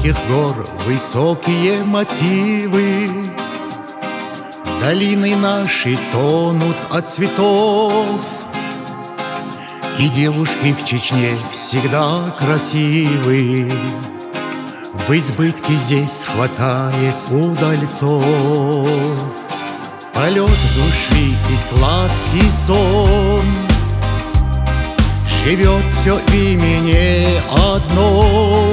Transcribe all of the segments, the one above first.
высоких гор высокие мотивы. Долины наши тонут от цветов, и девушки в Чечне всегда красивы. В избытке здесь хватает удальцов. Полет души и сладкий сон живет все в имени одном,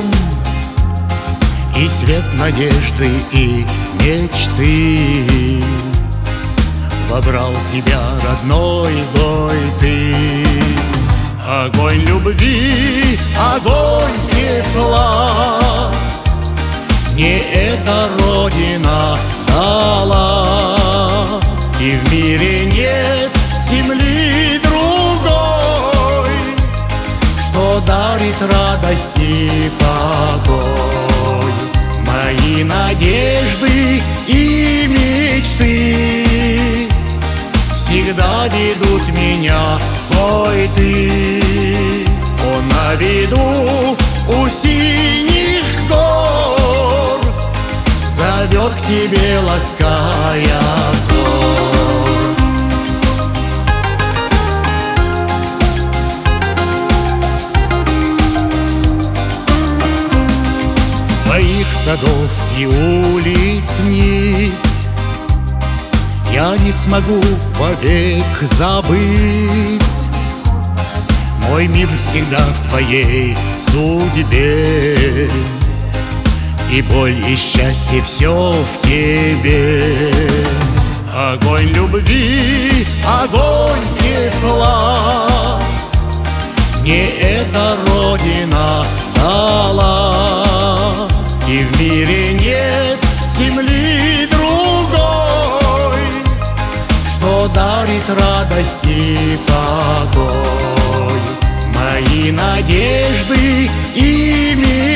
и свет надежды и мечты вобрал в себя родной бой ты. Огонь любви, огонь тепла мне эта Родина дала, и в мире нет земли другой, что дарит радость и покой. Мои надежды и мечты всегда ведут меня в бой ты. Он на виду у синих гор зовет к себе, лаская взор. Твоих садов и улиц нить я не смогу вовек забыть. Мой мир всегда в твоей судьбе, и боль, и счастье все в тебе. Огонь любви, огонь тепла мне эта Родина дала, и в мире нет земли другой, что дарит радость и покой. Мои надежды и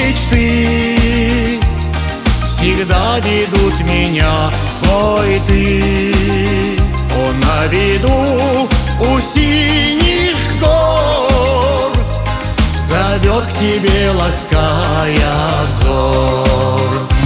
мечты всегда ведут меня в бой ты. Он на виду у синих гор зовет к себе, лаская взор.